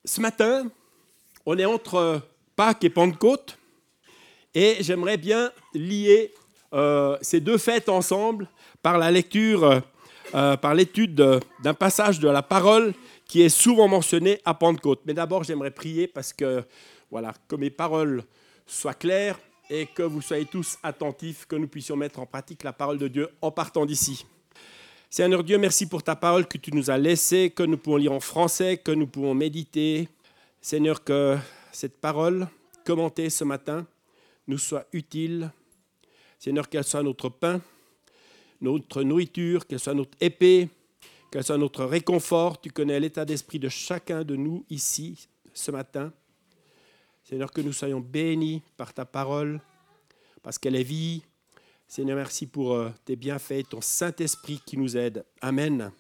Ce matin, on est entre Pâques et Pentecôte et j'aimerais bien lier ces deux fêtes ensemble par la lecture, par l'étude d'un passage de la parole qui est souvent mentionné à Pentecôte. Mais d'abord, j'aimerais prier parce que, voilà, que mes paroles soient claires et que vous soyez tous attentifs, que nous puissions mettre en pratique la parole de Dieu en partant d'ici. Seigneur Dieu, merci pour ta parole que tu nous as laissée, que nous pouvons lire en français, que nous pouvons méditer. Seigneur, que cette parole commentée ce matin nous soit utile. Seigneur, qu'elle soit notre pain, notre nourriture, qu'elle soit notre épée, qu'elle soit notre réconfort. Tu connais l'état d'esprit de chacun de nous ici ce matin. Seigneur, que nous soyons bénis par ta parole, parce qu'elle est vie. Seigneur, merci pour tes bienfaits, ton Saint-Esprit qui nous aide. Amen.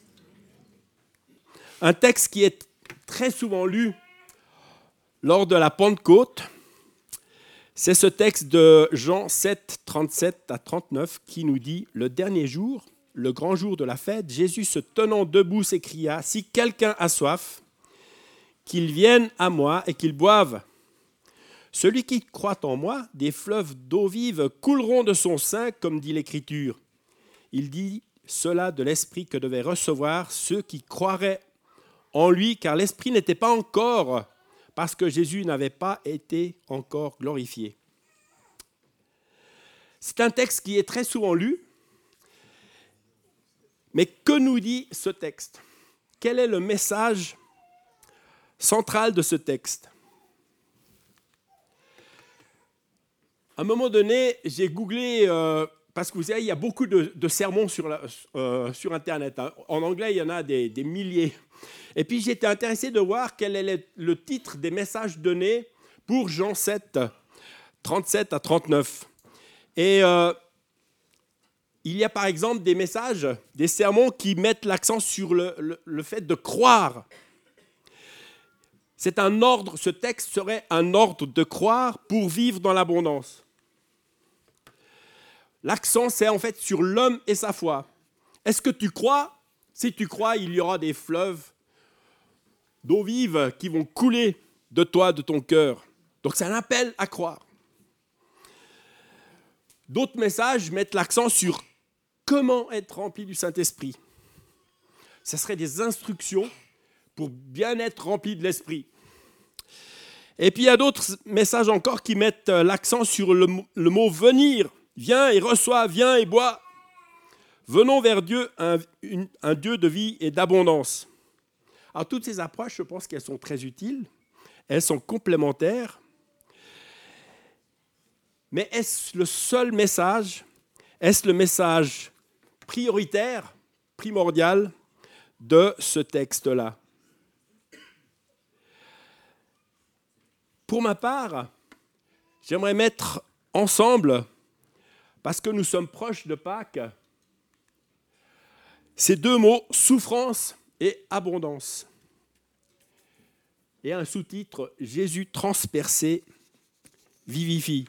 Un texte qui est très souvent lu lors de la Pentecôte, c'est ce texte de Jean 7, 37 à 39 qui nous dit « Le dernier jour, le grand jour de la fête, Jésus se tenant debout s'écria « Si quelqu'un a soif, qu'il vienne à moi et qu'il boive. Celui qui croit en moi, des fleuves d'eau vive couleront de son sein, comme dit l'Écriture. Il dit cela de l'Esprit que devaient recevoir ceux qui croiraient en lui, car l'Esprit n'était pas encore, parce que Jésus n'avait pas été encore glorifié. » C'est un texte qui est très souvent lu, mais que nous dit ce texte ? Quel est le message central de ce texte ? À un moment donné, j'ai googlé, parce que vous savez, il y a beaucoup de sermons sur Internet. Hein. En anglais, il y en a des milliers. Et puis, j'étais intéressé de voir quel est le titre des messages donnés pour Jean 7, 37 à 39. Et il y a par exemple des messages, des sermons qui mettent l'accent sur le fait de croire. C'est un ordre, ce texte serait un ordre de croire pour vivre dans l'abondance. L'accent, c'est en fait sur l'homme et sa foi. Est-ce que tu crois ? Si tu crois, il y aura des fleuves d'eau vive qui vont couler de toi, de ton cœur. Donc c'est un appel à croire. D'autres messages mettent l'accent sur comment être rempli du Saint-Esprit. Ce seraient des instructions pour bien être rempli de l'Esprit. Et puis il y a d'autres messages encore qui mettent l'accent sur le mot « venir ». Viens et reçois, viens et bois. Venons vers Dieu, un Dieu de vie et d'abondance. Alors toutes ces approches, je pense qu'elles sont très utiles, elles sont complémentaires. Mais est-ce le seul message ? Est-ce le message prioritaire, primordial de ce texte-là ? Pour ma part, j'aimerais mettre ensemble, parce que nous sommes proches de Pâques, ces deux mots, souffrance et abondance. Et un sous-titre, Jésus transpercé vivifie.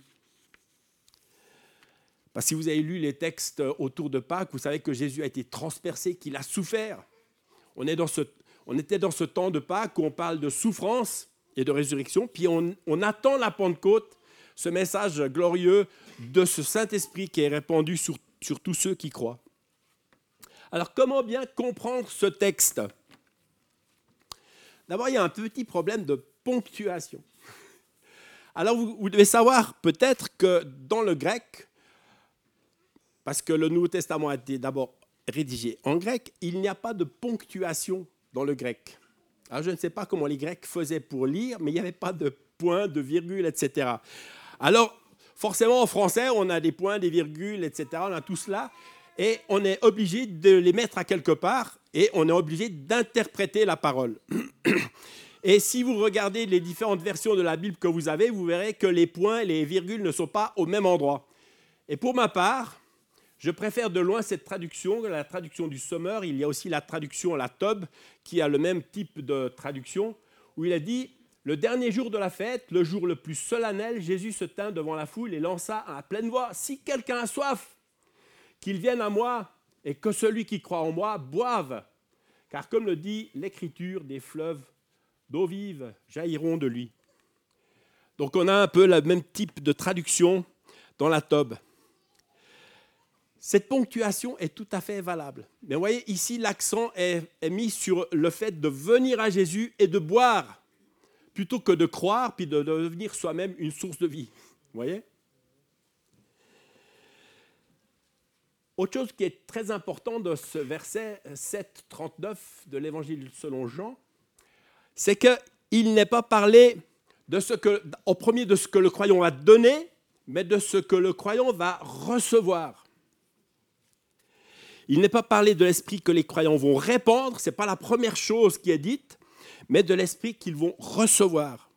Parce que si vous avez lu les textes autour de Pâques, vous savez que Jésus a été transpercé, qu'il a souffert. On était dans ce temps de Pâques où on parle de souffrance et de résurrection, puis on attend la Pentecôte, ce message glorieux de ce Saint-Esprit qui est répandu sur tous ceux qui croient. Alors, comment bien comprendre ce texte ? D'abord, il y a un petit problème de ponctuation. Alors, vous devez savoir peut-être que dans le grec, parce que le Nouveau Testament a été d'abord rédigé en grec, il n'y a pas de ponctuation dans le grec. Alors, je ne sais pas comment les Grecs faisaient pour lire, mais il n'y avait pas de point, de virgule, etc. Alors, forcément, en français, on a des points, des virgules, etc. On a tout cela. Et on est obligé de les mettre à quelque part et on est obligé d'interpréter la parole. Et si vous regardez les différentes versions de la Bible que vous avez, vous verrez que les points et les virgules ne sont pas au même endroit. Et pour ma part, je préfère de loin cette traduction, la traduction du Sommeur. Il y a aussi la traduction, la Tob, qui a le même type de traduction, où il a dit « Le dernier jour de la fête, le jour le plus solennel, Jésus se tint devant la foule et lança à pleine voix « Si quelqu'un a soif, qu'il vienne à moi, et que celui qui croit en moi boive. Car comme le dit l'Écriture, des fleuves d'eau vive jailliront de lui. Donc on a un peu le même type de traduction dans la Tob. Cette ponctuation est tout à fait valable. Mais vous voyez, ici, l'accent est mis sur le fait de venir à Jésus et de boire, plutôt que de croire, puis de devenir soi-même une source de vie. Vous voyez ? Autre chose qui est très important de ce verset 7-39 de l'Évangile selon Jean, c'est qu'il n'est pas parlé au premier de ce que le croyant va donner, mais de ce que le croyant va recevoir. Il n'est pas parlé de l'esprit que les croyants vont répandre, ce n'est pas la première chose qui est dite, mais de l'esprit qu'ils vont recevoir.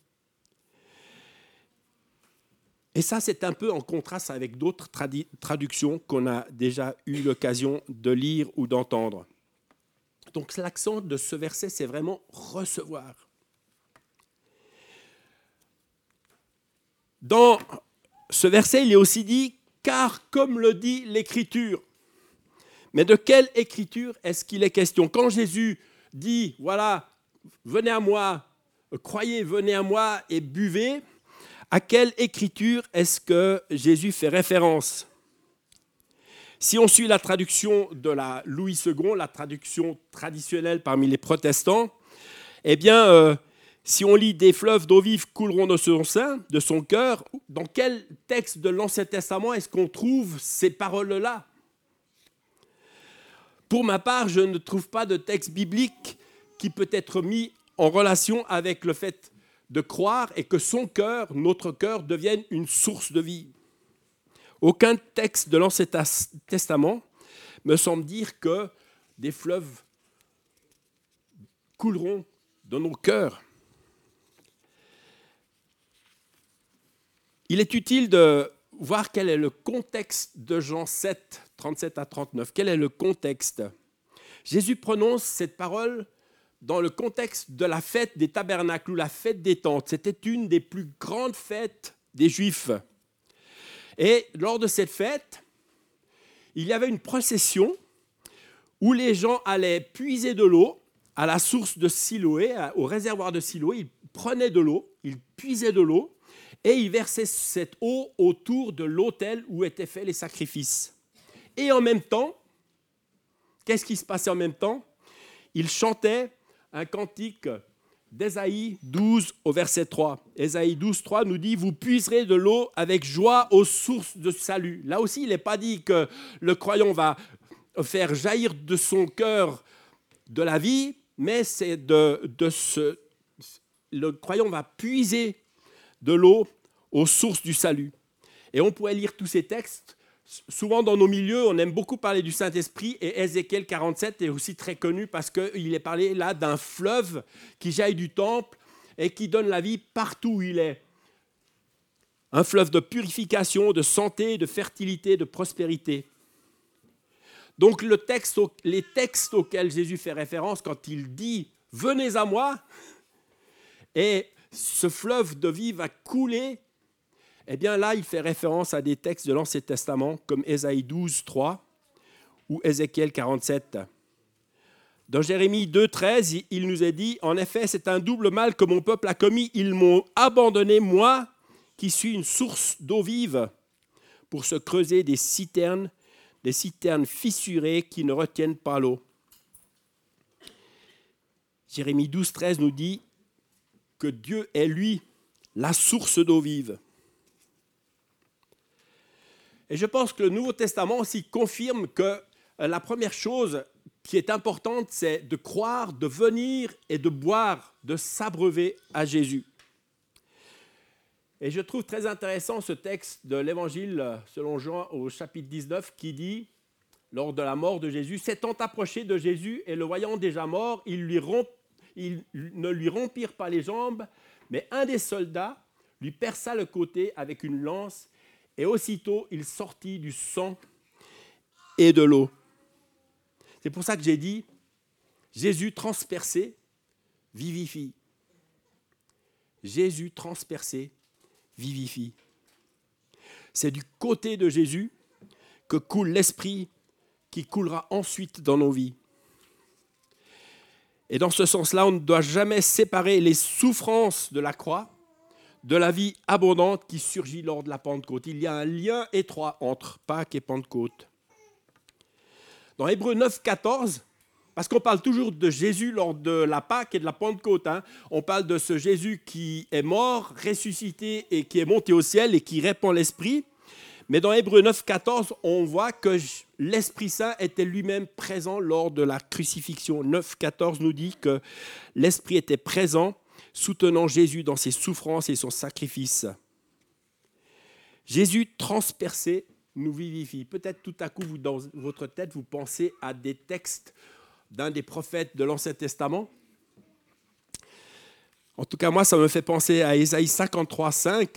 Et ça, c'est un peu en contraste avec d'autres traductions qu'on a déjà eu l'occasion de lire ou d'entendre. Donc l'accent de ce verset, c'est vraiment recevoir. Dans ce verset, il est aussi dit « car comme le dit l'Écriture ». Mais de quelle Écriture est-ce qu'il est question ? Quand Jésus dit « voilà, venez à moi, croyez, venez à moi et buvez », à quelle Écriture est-ce que Jésus fait référence ? Si on suit la traduction de la Louis II, la traduction traditionnelle parmi les protestants, eh bien, si on lit « des fleuves d'eau vive couleront de son sein, de son cœur », dans quel texte de l'Ancien Testament est-ce qu'on trouve ces paroles-là ? Pour ma part, je ne trouve pas de texte biblique qui peut être mis en relation avec le fait de croire et que son cœur, notre cœur, devienne une source de vie. Aucun texte de l'Ancien Testament me semble dire que des fleuves couleront dans nos cœurs. Il est utile de voir quel est le contexte de Jean 7, 37 à 39. Quel est le contexte ? Jésus prononce cette parole dans le contexte de la fête des tabernacles ou la fête des tentes. C'était une des plus grandes fêtes des Juifs. Et lors de cette fête, il y avait une procession où les gens allaient puiser de l'eau à la source de Siloé, au réservoir de Siloé. Ils prenaient de l'eau, ils puisaient de l'eau et ils versaient cette eau autour de l'autel où étaient faits les sacrifices. Et en même temps, qu'est-ce qui se passait en même temps ? Ils chantaient un cantique d'Ésaïe 12 au verset 3. Ésaïe 12, 3 nous dit « Vous puiserez de l'eau avec joie aux sources de salut ». Là aussi, il n'est pas dit que le croyant va faire jaillir de son cœur de la vie, mais c'est le croyant va puiser de l'eau aux sources du salut. Et on pourrait lire tous ces textes. Souvent dans nos milieux, on aime beaucoup parler du Saint-Esprit et Ézéchiel 47 est aussi très connu parce qu'il est parlé là d'un fleuve qui jaillit du temple et qui donne la vie partout où il est. Un fleuve de purification, de santé, de fertilité, de prospérité. Donc les textes auxquels Jésus fait référence quand il dit « Venez à moi » et ce fleuve de vie va couler, eh bien là, il fait référence à des textes de l'Ancien Testament comme Ésaïe 12, 3 ou Ézéchiel 47. Dans Jérémie 2, 13, il nous est dit « En effet, c'est un double mal que mon peuple a commis. Ils m'ont abandonné, moi, qui suis une source d'eau vive, pour se creuser des citernes fissurées qui ne retiennent pas l'eau. » Jérémie 12, 13 nous dit que Dieu est, lui, la source d'eau vive. Et je pense que le Nouveau Testament aussi confirme que la première chose qui est importante, c'est de croire, de venir et de boire, de s'abreuver à Jésus. Et je trouve très intéressant ce texte de l'Évangile selon Jean au chapitre 19 qui dit, lors de la mort de Jésus, « S'étant approché de Jésus et le voyant déjà mort, ils ne lui rompirent pas les jambes, mais un des soldats lui perça le côté avec une lance, et aussitôt il sortit du sang et de l'eau. » C'est pour ça que j'ai dit, Jésus transpercé vivifie. Jésus transpercé vivifie. C'est du côté de Jésus que coule l'Esprit qui coulera ensuite dans nos vies. Et dans ce sens-là, on ne doit jamais séparer les souffrances de la croix de la vie abondante qui surgit lors de la Pentecôte. Il y a un lien étroit entre Pâques et Pentecôte. Dans Hébreux 9, 14, parce qu'on parle toujours de Jésus lors de la Pâques et de la Pentecôte, on parle de ce Jésus qui est mort, ressuscité et qui est monté au ciel et qui répand l'Esprit. Mais dans Hébreux 9, 14, on voit que l'Esprit Saint était lui-même présent lors de la crucifixion. 9, 14 nous dit que l'Esprit était présent, soutenant Jésus dans ses souffrances et son sacrifice. Jésus transpercé nous vivifie. Peut-être tout à coup, vous, dans votre tête, vous pensez à des textes d'un des prophètes de l'Ancien Testament. En tout cas, moi, ça me fait penser à Ésaïe 53, 5.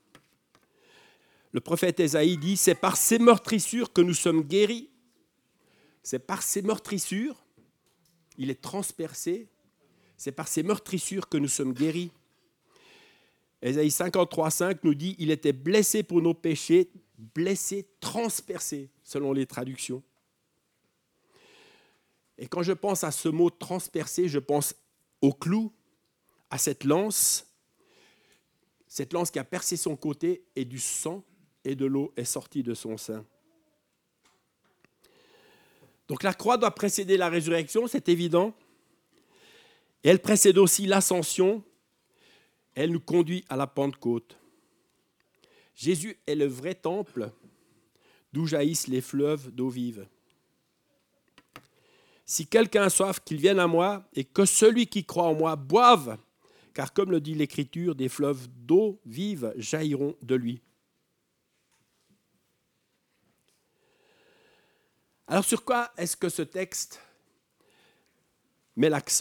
Le prophète Ésaïe dit « C'est par ces meurtrissures que nous sommes guéris. » C'est par ces meurtrissures, il est transpercé. C'est par ces meurtrissures que nous sommes guéris. Ésaïe 53, 5 nous dit « Il était blessé pour nos péchés, blessé, transpercé », selon les traductions. Et quand je pense à ce mot « transpercé », je pense au clou, à cette lance qui a percé son côté et du sang et de l'eau est sortie de son sein. Donc la croix doit précéder la résurrection, c'est évident. Et elle précède aussi l'ascension. Elle nous conduit à la Pentecôte. Jésus est le vrai temple d'où jaillissent les fleuves d'eau vive. Si quelqu'un a soif, qu'il vienne à moi et que celui qui croit en moi boive, car comme le dit l'Écriture, des fleuves d'eau vive jailliront de lui. Alors sur quoi est-ce que ce texte met l'accent ?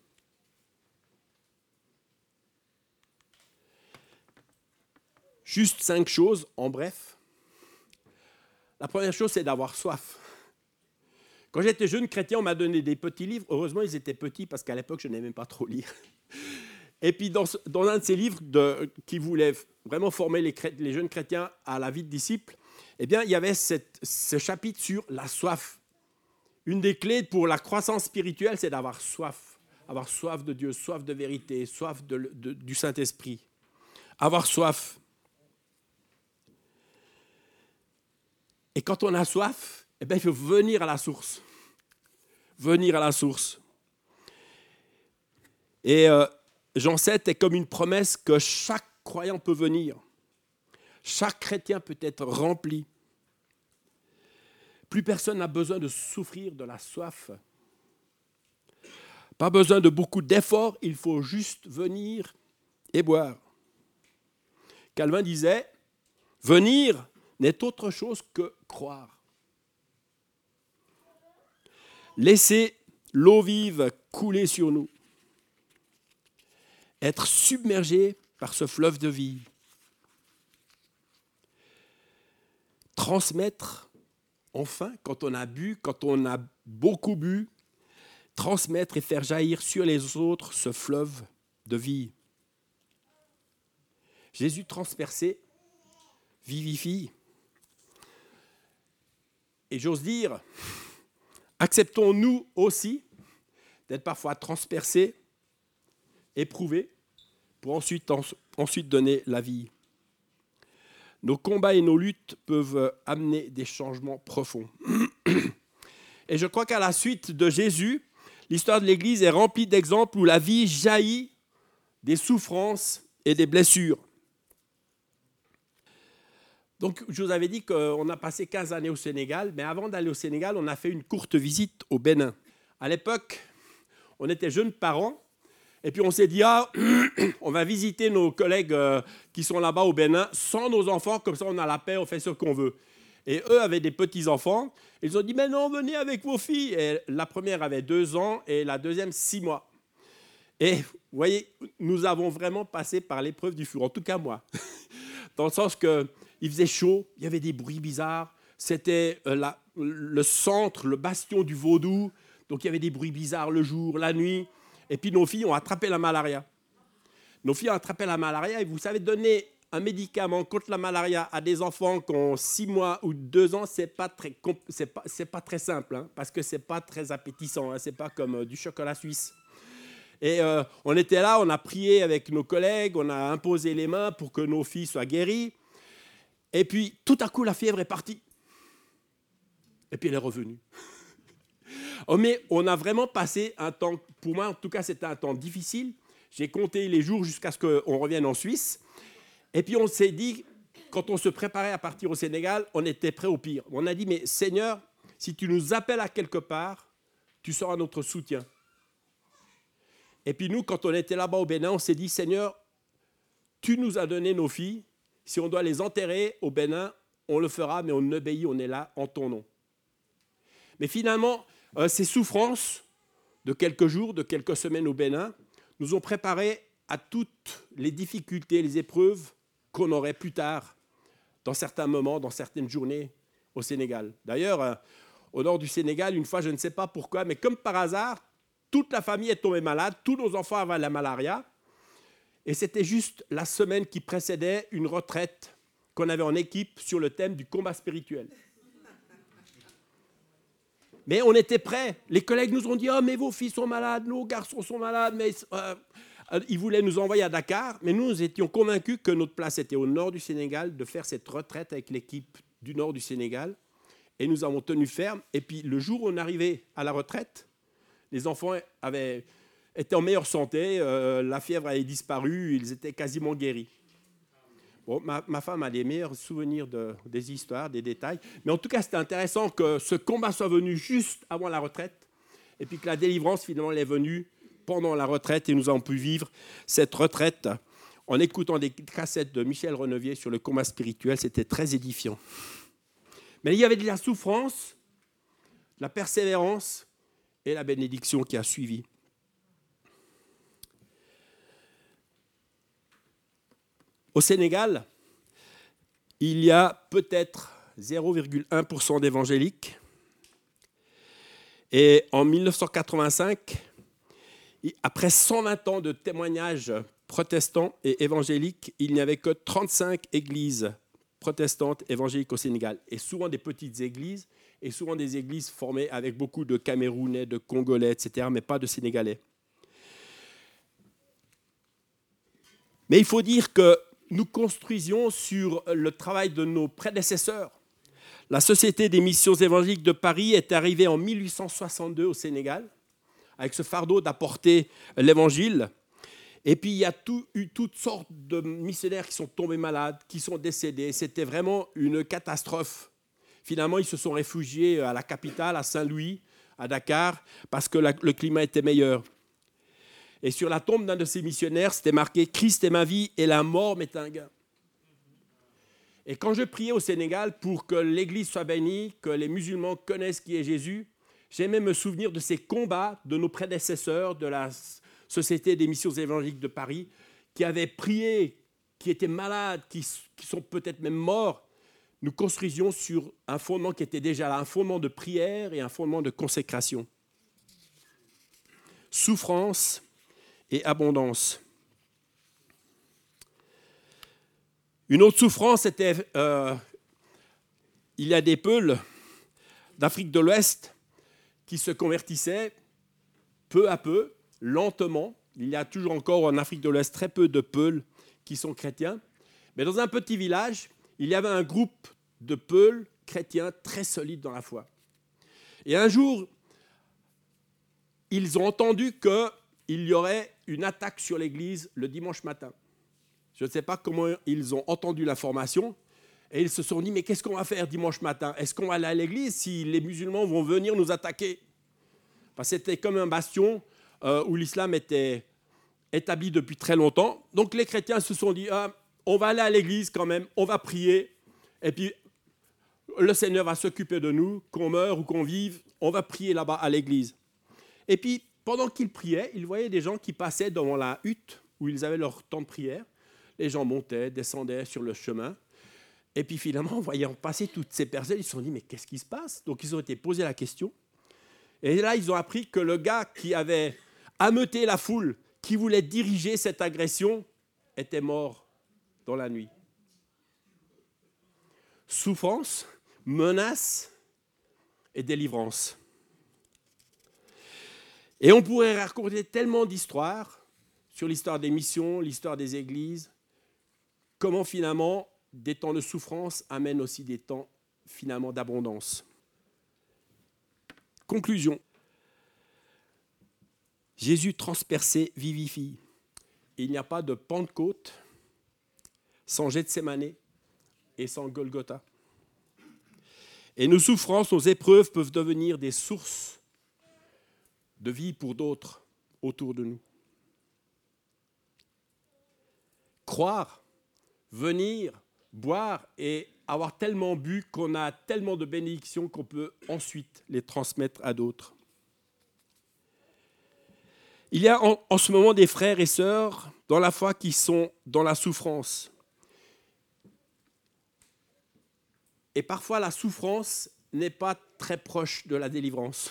Juste 5 choses, en bref. La première chose, c'est d'avoir soif. Quand j'étais jeune chrétien, on m'a donné des petits livres. Heureusement, ils étaient petits parce qu'à l'époque, je n'aimais pas trop lire. Et puis, dans un de ces livres qui voulait vraiment former les jeunes chrétiens à la vie de disciples, eh bien, il y avait ce chapitre sur la soif. Une des clés pour la croissance spirituelle, c'est d'avoir soif. Avoir soif de Dieu, soif de vérité, soif du Saint-Esprit. Avoir soif. Et quand on a soif, eh bien, il faut venir à la source. Venir à la source. Et Jean 7 est comme une promesse que chaque croyant peut venir. Chaque chrétien peut être rempli. Plus personne n'a besoin de souffrir de la soif. Pas besoin de beaucoup d'efforts, il faut juste venir et boire. Calvin disait, venir n'est autre chose que croire. Laisser l'eau vive couler sur nous. Être submergé par ce fleuve de vie. Transmettre, enfin, quand on a bu, quand on a beaucoup bu, transmettre et faire jaillir sur les autres ce fleuve de vie. Jésus transpercé vivifie. Et j'ose dire, acceptons-nous aussi d'être parfois transpercés, éprouvés, pour ensuite donner la vie. Nos combats et nos luttes peuvent amener des changements profonds. Et je crois qu'à la suite de Jésus, l'histoire de l'Église est remplie d'exemples où la vie jaillit des souffrances et des blessures. Donc, je vous avais dit qu'on a passé 15 années au Sénégal, mais avant d'aller au Sénégal, on a fait une courte visite au Bénin. À l'époque, on était jeunes parents, et puis on s'est dit, on va visiter nos collègues qui sont là-bas au Bénin sans nos enfants, comme ça on a la paix, on fait ce qu'on veut. Et eux avaient des petits-enfants, ils ont dit, mais non, venez avec vos filles. Et la première avait 2 ans et la deuxième 6 mois. Et vous voyez, nous avons vraiment passé par l'épreuve du four, en tout cas moi, dans le sens que il faisait chaud, il y avait des bruits bizarres, c'était le centre, le bastion du vaudou, donc il y avait des bruits bizarres le jour, la nuit, et puis nos filles ont attrapé la malaria. Nos filles ont attrapé la malaria, et vous savez, donner un médicament contre la malaria à des enfants qui ont 6 mois ou 2 ans, c'est pas très simple, hein, parce que c'est pas très appétissant, hein, c'est pas comme du chocolat suisse. Et on était là, on a prié avec nos collègues, on a imposé les mains pour que nos filles soient guéries. Et puis, tout à coup, la fièvre est partie. Et puis, elle est revenue. Oh, mais on a vraiment passé un temps, pour moi en tout cas, c'était un temps difficile. J'ai compté les jours jusqu'à ce qu'on revienne en Suisse. Et puis, on s'est dit, quand on se préparait à partir au Sénégal, on était prêt au pire. On a dit, mais Seigneur, si tu nous appelles à quelque part, tu seras notre soutien. Et puis nous, quand on était là-bas au Bénin, on s'est dit, Seigneur, tu nous as donné nos filles. Si on doit les enterrer au Bénin, on le fera, mais on obéit, on est là en ton nom. Mais finalement, ces souffrances de quelques jours, de quelques semaines au Bénin, nous ont préparés à toutes les difficultés, les épreuves qu'on aurait plus tard, dans certains moments, dans certaines journées au Sénégal. D'ailleurs, au nord du Sénégal, une fois, je ne sais pas pourquoi, mais comme par hasard, toute la famille est tombée malade, tous nos enfants avaient la malaria. Et c'était juste la semaine qui précédait une retraite qu'on avait en équipe sur le thème du combat spirituel. Mais on était prêts. Les collègues nous ont dit « Oh, mais vos filles sont malades, nos garçons sont malades. » Mais ils voulaient nous envoyer à Dakar. Mais nous étions convaincus que notre place était au nord du Sénégal, de faire cette retraite avec l'équipe du nord du Sénégal. Et nous avons tenu ferme. Et puis le jour où on arrivait à la retraite, les enfants étaient en meilleure santé, la fièvre avait disparu, ils étaient quasiment guéris. Bon, ma femme a les meilleurs souvenirs des histoires, des détails. Mais en tout cas, c'était intéressant que ce combat soit venu juste avant la retraite et puis que la délivrance, finalement, elle est venue pendant la retraite et nous avons pu vivre cette retraite en écoutant des cassettes de Michel Renevier sur le combat spirituel. C'était très édifiant. Mais il y avait de la souffrance, de la persévérance et la bénédiction qui a suivi. Au Sénégal, il y a peut-être 0,1% d'évangéliques. Et en 1985, après 120 ans de témoignages protestants et évangéliques, il n'y avait que 35 églises protestantes évangéliques au Sénégal. Et souvent des petites églises, et souvent des églises formées avec beaucoup de Camerounais, de Congolais, etc., mais pas de Sénégalais. Mais il faut dire que nous construisions sur le travail de nos prédécesseurs. La Société des missions évangéliques de Paris est arrivée en 1862 au Sénégal, avec ce fardeau d'apporter l'évangile. Et puis il y a eu toutes sortes de missionnaires qui sont tombés malades, qui sont décédés. C'était vraiment une catastrophe. Finalement, ils se sont réfugiés à la capitale, à Saint-Louis, à Dakar, parce que le climat était meilleur. Et sur la tombe d'un de ces missionnaires, c'était marqué « Christ est ma vie et la mort m'est un gain ». Et quand je priais au Sénégal pour que l'Église soit bénie, que les musulmans connaissent qui est Jésus, j'aimais me souvenir de ces combats de nos prédécesseurs de la Société des missions évangéliques de Paris, qui avaient prié, qui étaient malades, qui sont peut-être même morts. Nous construisions sur un fondement qui était déjà là, un fondement de prière et un fondement de consécration. Souffrance et abondance. Une autre souffrance, c'était il y a des Peuls d'Afrique de l'Ouest qui se convertissaient peu à peu, lentement. Il y a toujours encore en Afrique de l'Ouest très peu de Peuls qui sont chrétiens. Mais dans un petit village, il y avait un groupe de Peuls chrétiens très solides dans la foi. Et un jour, ils ont entendu qu'il y aurait une attaque sur l'église le dimanche matin. Je ne sais pas comment ils ont entendu l'information et ils se sont dit « Mais qu'est-ce qu'on va faire dimanche matin? Est-ce qu'on va aller à l'église si les musulmans vont venir nous attaquer ?» Parce que c'était comme un bastion où l'islam était établi depuis très longtemps. Donc les chrétiens se sont dit « On va aller à l'église quand même, on va prier et puis le Seigneur va s'occuper de nous, qu'on meure ou qu'on vive, on va prier là-bas à l'église. » Et puis, pendant qu'ils priaient, ils voyaient des gens qui passaient devant la hutte où ils avaient leur temps de prière. Les gens montaient, descendaient sur le chemin. Et puis finalement, en voyant passer toutes ces personnes, ils se sont dit « Mais qu'est-ce qui se passe ?» Donc ils ont été posés la question. Et là, ils ont appris que le gars qui avait ameuté la foule, qui voulait diriger cette agression, était mort dans la nuit. souffrance, menace et délivrance. Et on pourrait raconter tellement d'histoires sur l'histoire des missions, l'histoire des églises, comment finalement des temps de souffrance amènent aussi des temps finalement d'abondance. Conclusion. Jésus transpercé vivifie. Il n'y a pas de Pentecôte sans Gethsémanée et sans Golgotha. Et nos souffrances, nos épreuves peuvent devenir des sources de vie pour d'autres autour de nous. Croire, venir, boire et avoir tellement bu qu'on a tellement de bénédictions qu'on peut ensuite les transmettre à d'autres. Il y a en ce moment des frères et sœurs dans la foi qui sont dans la souffrance. Et parfois, la souffrance n'est pas très proche de la délivrance.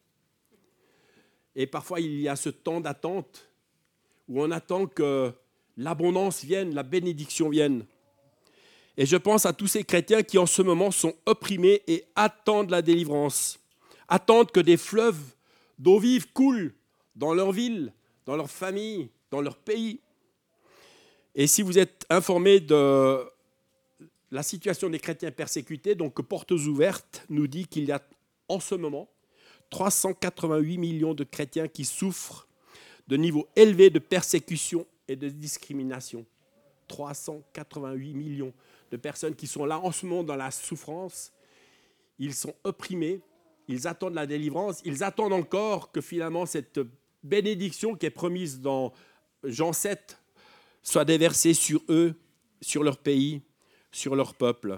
Et parfois, il y a ce temps d'attente où on attend que l'abondance vienne, la bénédiction vienne. Et je pense à tous ces chrétiens qui, en ce moment, sont opprimés et attendent la délivrance, attendent que des fleuves d'eau vive coulent dans leur ville, dans leur famille, dans leur pays. Et si vous êtes informés de la situation des chrétiens persécutés, donc Portes Ouvertes nous dit qu'il y a en ce moment 388 millions de chrétiens qui souffrent de niveaux élevés de persécution et de discrimination. 388 millions de personnes qui sont là en ce moment dans la souffrance. Ils sont opprimés, ils attendent la délivrance, ils attendent encore que finalement cette bénédiction qui est promise dans Jean 7 soit déversée sur eux, sur leur pays, sur leur peuple.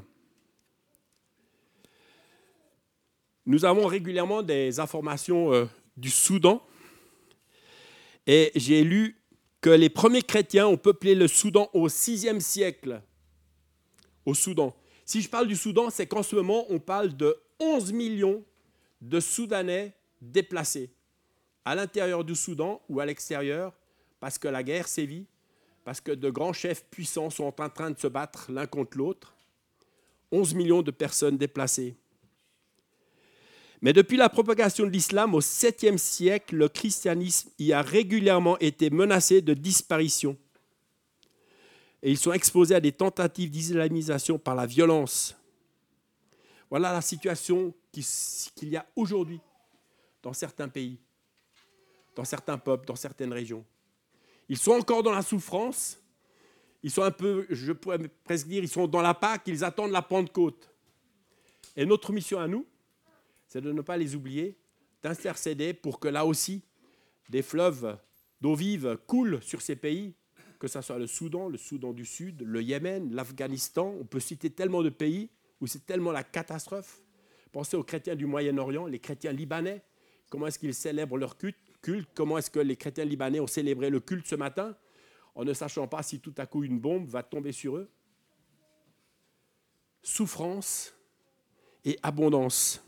Nous avons régulièrement des informations du Soudan et j'ai lu que les premiers chrétiens ont peuplé le Soudan au VIe siècle. Au Soudan. Si je parle du Soudan, c'est qu'en ce moment, on parle de 11 millions de Soudanais déplacés à l'intérieur du Soudan ou à l'extérieur parce que la guerre sévit, parce que de grands chefs puissants sont en train de se battre l'un contre l'autre. 11 millions de personnes déplacées. Mais depuis la propagation de l'islam au 7e siècle, le christianisme y a régulièrement été menacé de disparition. Et ils sont exposés à des tentatives d'islamisation par la violence. Voilà la situation qu'il y a aujourd'hui dans certains pays, dans certains peuples, dans certaines régions. Ils sont encore dans la souffrance. Ils sont un peu, je pourrais presque dire, ils sont dans la Pâque, ils attendent la Pentecôte. Et notre mission à nous, c'est de ne pas les oublier, d'intercéder pour que là aussi, des fleuves d'eau vive coulent sur ces pays, que ce soit le Soudan du Sud, le Yémen, l'Afghanistan. On peut citer tellement de pays où c'est tellement la catastrophe. Pensez aux chrétiens du Moyen-Orient, les chrétiens libanais. Comment est-ce qu'ils célèbrent leur culte? Comment est-ce que les chrétiens libanais ont célébré le culte ce matin en ne sachant pas si tout à coup une bombe va tomber sur eux? Souffrance et abondance.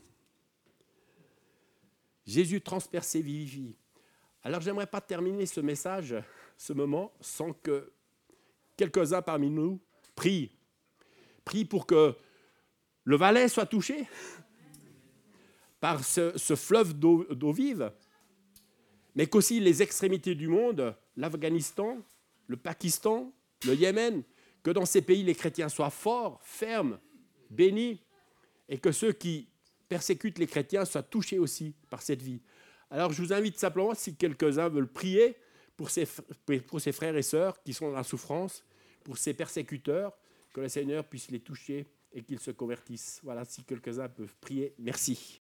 Jésus transpercé vivifie. Alors, j'aimerais pas terminer ce message, ce moment, sans que quelques-uns parmi nous prient. Prient pour que le Valais soit touché par ce fleuve d'eau vive, mais qu'aussi les extrémités du monde, l'Afghanistan, le Pakistan, le Yémen, que dans ces pays, les chrétiens soient forts, fermes, bénis, et que ceux qui persécutent les chrétiens soient touchés aussi par cette vie. Alors, je vous invite simplement, si quelques-uns veulent prier pour ces frères et sœurs qui sont dans la souffrance, pour ces persécuteurs, que le Seigneur puisse les toucher et qu'ils se convertissent. Voilà, si quelques-uns peuvent prier, merci.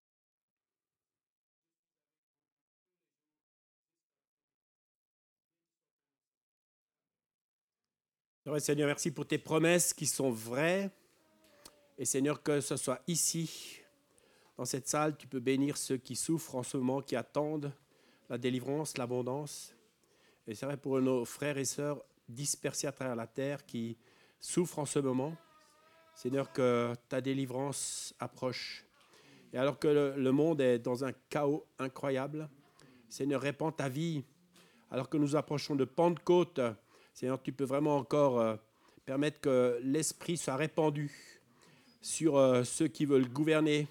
Seigneur, merci pour tes promesses qui sont vraies. Et Seigneur, que ce soit ici, dans cette salle, tu peux bénir ceux qui souffrent en ce moment, qui attendent la délivrance, l'abondance. Et c'est vrai pour nos frères et sœurs dispersés à travers la terre qui souffrent en ce moment. Seigneur, que ta délivrance approche. Et alors que le monde est dans un chaos incroyable, Seigneur, répands ta vie. Alors que nous approchons de Pentecôte, Seigneur, tu peux vraiment encore permettre que l'Esprit soit répandu sur ceux qui veulent gouverner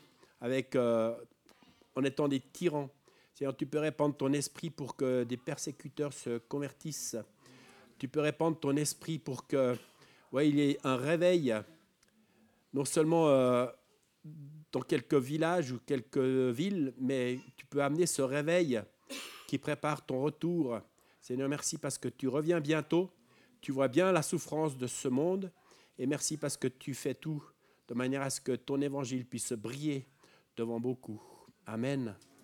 en étant des tyrans. Seigneur, tu peux répandre ton esprit pour que des persécuteurs se convertissent. Tu peux répandre ton esprit pour que, il y ait un réveil, non seulement dans quelques villages ou quelques villes, mais tu peux amener ce réveil qui prépare ton retour. Seigneur, merci parce que tu reviens bientôt. Tu vois bien la souffrance de ce monde. Et merci parce que tu fais tout de manière à ce que ton évangile puisse briller devant beaucoup. Amen.